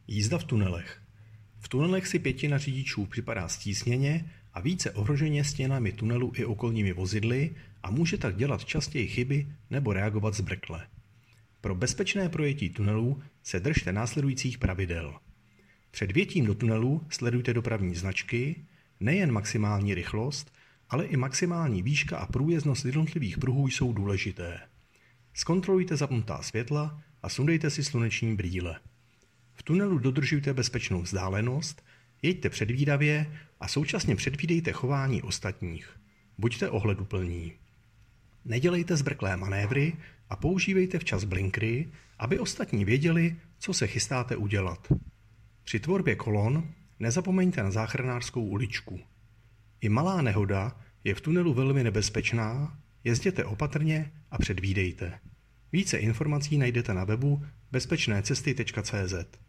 Jízda v tunelech. V tunelech si pětina řidičů připadá stísněně a více ohroženě stěnami tunelu i okolními vozidly a může tak dělat častěji chyby nebo reagovat zbrkle. Pro bezpečné projetí tunelů se držte následujících pravidel. Před vjetím do tunelu sledujte dopravní značky, nejen maximální rychlost, ale i maximální výška a průjezdnost jednotlivých pruhů jsou důležité. Zkontrolujte zapnutá světla a sundejte si sluneční brýle. V tunelu dodržujte bezpečnou vzdálenost, jeďte předvídavě a současně předvídejte chování ostatních. Buďte ohleduplní. Nedělejte zbrklé manévry a používejte včas blinkry, aby ostatní věděli, co se chystáte udělat. Při tvorbě kolon nezapomeňte na záchranářskou uličku. I malá nehoda je v tunelu velmi nebezpečná, jezděte opatrně a předvídejte. Více informací najdete na webu bezpečnécesty.cz.